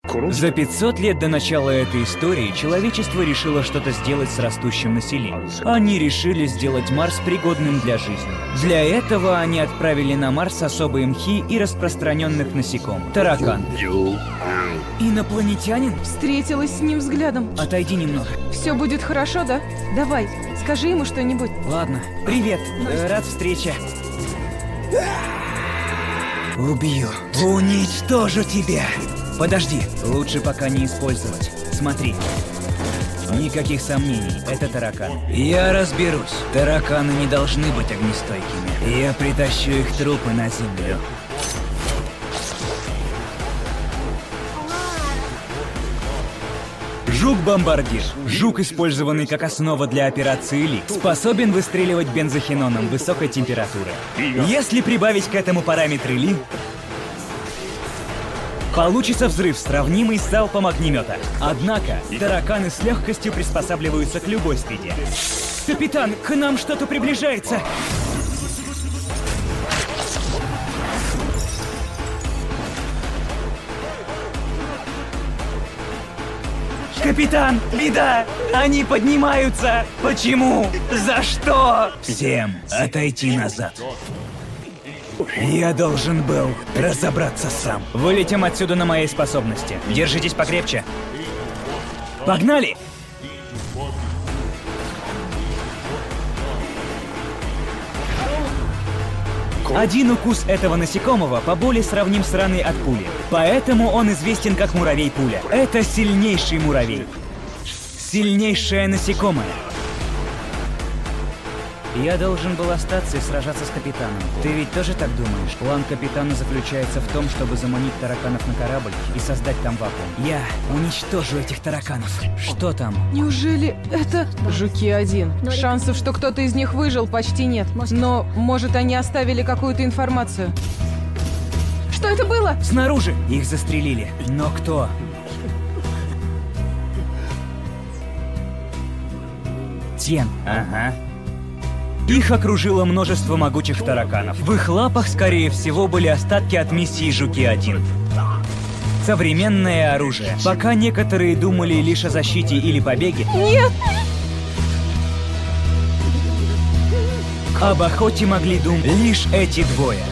За 500 лет до начала этой истории человечество решило что-то сделать с растущим населением. Они решили сделать Марс пригодным для жизни. Для этого они отправили на Марс особые мхи и распространенных насекомых. Таракан. Инопланетянин? Встретилась с ним взглядом. Отойди немного. Все будет хорошо, да? Давай, скажи ему что-нибудь. Ладно. Привет. Рад встрече. Убью. Уничтожу тебя. Подожди. Лучше пока не использовать. Смотри. Никаких сомнений, это таракан. Я разберусь. Тараканы не должны быть огнестойкими. Я притащу их трупы на землю. Жук-бомбардир. Жук, использованный как основа для операции Ли, способен выстреливать бензохиноном высокой температуры. Если прибавить к этому параметры Ли, получится взрыв, сравнимый с залпом огнемета. Однако, тараканы с легкостью приспосабливаются к любой среде. Капитан, к нам что-то приближается! Капитан, беда! Они поднимаются! Почему? За что? Всем отойти назад. Я должен был разобраться сам. Вылетим отсюда на моей способности. Держитесь покрепче. Погнали! Один укус этого насекомого по боли сравним с раной от пули. Поэтому он известен как муравей-пуля. Это сильнейший муравей. Сильнейшее насекомое. Я должен был остаться и сражаться с капитаном. Ты ведь тоже так думаешь? План капитана заключается в том, чтобы заманить тараканов на корабль и создать там вакуум. Я уничтожу этих тараканов. Что там? Неужели это... Жуки-1. Шансов, что кто-то из них выжил, почти нет. Но, может, они оставили какую-то информацию. Что это было? Снаружи! Их застрелили. Но кто? Тен. Ага. Их окружило множество могучих тараканов. В их лапах, скорее всего, были остатки от миссии Жуки-1. Современное оружие. Пока некоторые думали лишь о защите или побеге, Нет! об охоте могли думать лишь эти двое.